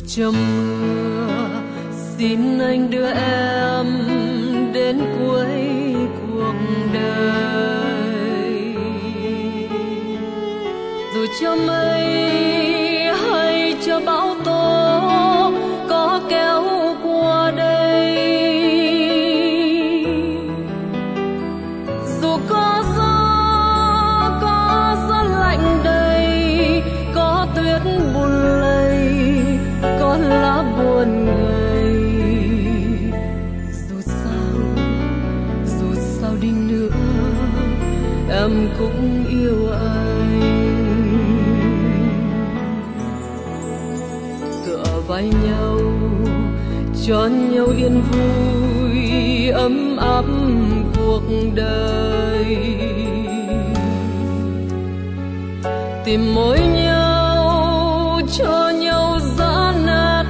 trong mưa xin anh đưa em đến cuối cuộc đời. Dù cho mây hay cho bão tố có kéo qua đây, dù có gió lạnh đầy, có tuyết buồn lầy, có lá buồn ngây, dù sao đi nữa em cũng yêu anh. Tựa vai nhau cho nhau yên vui ấm áp cuộc đời, tìm mối nhau cho nhau giã nát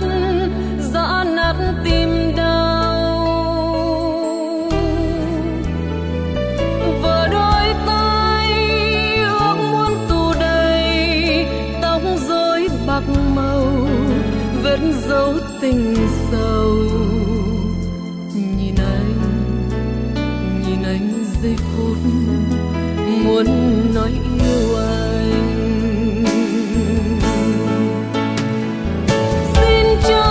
tim đau. Vợ đôi tay ước muốn tù đầy, tóc rối bạc màu vết dấu tình sâu. Nhìn anh giây phút muốn nói yêu anh. Xin cho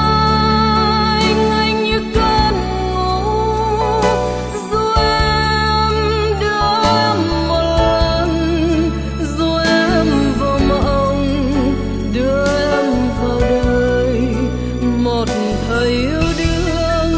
anh như cơn ngủ, dù em đưa em một lần, dù em vào mộng đưa em vào đời, một thời yêu đương.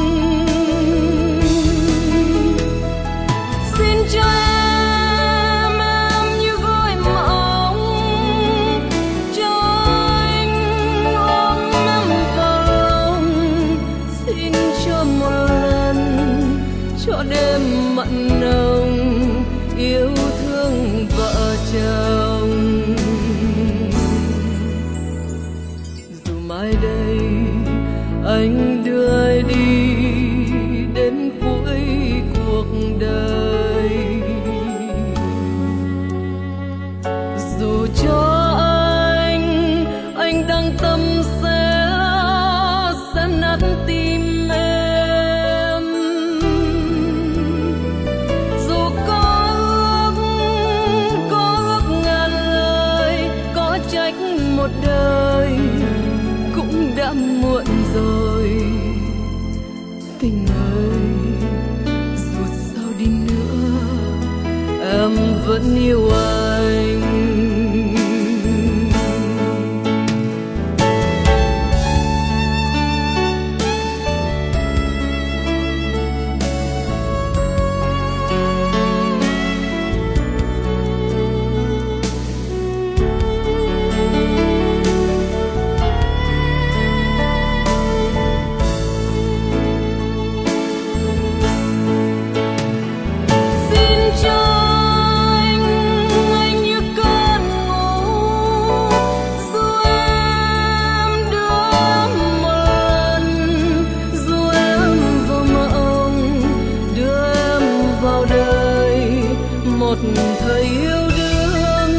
Xin cho em như gối mộng, cho anh ôm em vào lòng. Xin cho một lần, cho đêm mặn nồng yêu thương vợ chồng. Dù mai đây anh đưa ai đi đến cuối cuộc đời, dù cho anh đang tâm sẽ nát tim em. Dù có ước ngàn lời, có trách một đời cũng đã muộn rồi. Tình ơi, dù sao đi nữa em vẫn yêu anh. Một thời yêu đương.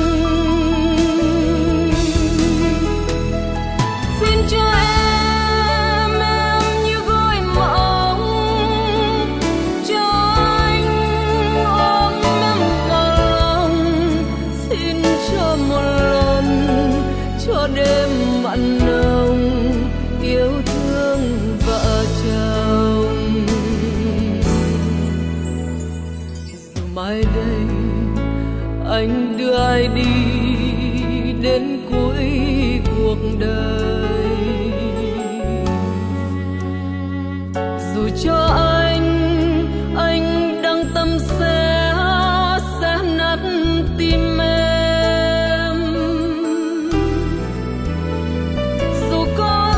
Xin cho em như gối mộng, cho anh ôm em vào lòng. Xin cho một lần, cho đêm mặn nồng yêu thương vợ chồng. Dù mai đây anh đưa ai đi đến cuối cuộc đời, dù cho anh đang tâm sẽ nát tim em. Dù có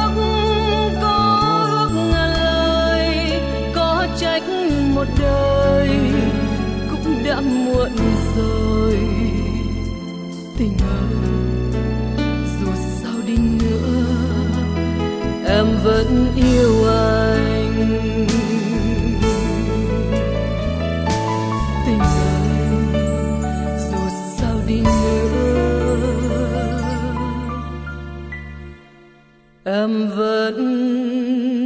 ước ngàn lời, có trách một đời cũng đã muộn rồi. Tình ơi, dù sao đi nữa vẫn